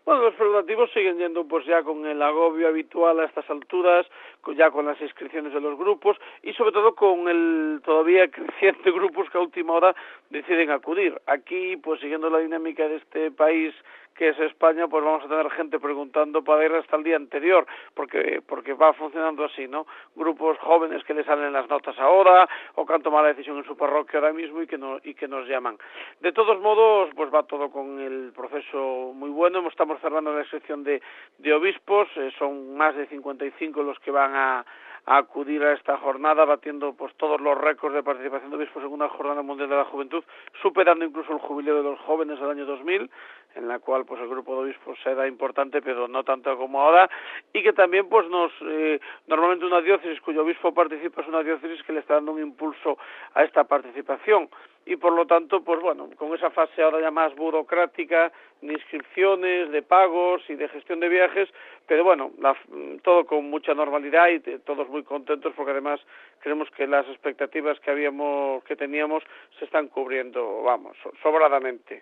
Bueno, los preparativos siguen yendo pues ya con el agobio habitual a estas alturas, ya con las inscripciones de los grupos y sobre todo con el todavía creciente grupos que a última hora deciden acudir. Aquí, pues siguiendo la dinámica de este país que es España, pues vamos a tener gente preguntando para ir hasta el día anterior, porque va funcionando así, ¿no? Grupos jóvenes que les salen las notas ahora, o que han tomado la decisión en su parroquia ahora mismo y que nos llaman. De todos modos, pues va todo con el proceso muy bueno. Estamos cerrando la sección de obispos, son más de 55 los que van a acudir a esta jornada, batiendo pues todos los récords de participación de obispos en una jornada mundial de la juventud, superando incluso el jubileo de los jóvenes del año 2000, en la cual pues el grupo de obispos era importante, pero no tanto como ahora, y que también pues normalmente una diócesis cuyo obispo participa es una diócesis que le está dando un impulso a esta participación, y por lo tanto, pues bueno, con esa fase ahora ya más burocrática, de inscripciones, de pagos y de gestión de viajes, pero bueno, todo con mucha normalidad y todos muy contentos porque además creemos que las expectativas que teníamos se están cubriendo, vamos, sobradamente.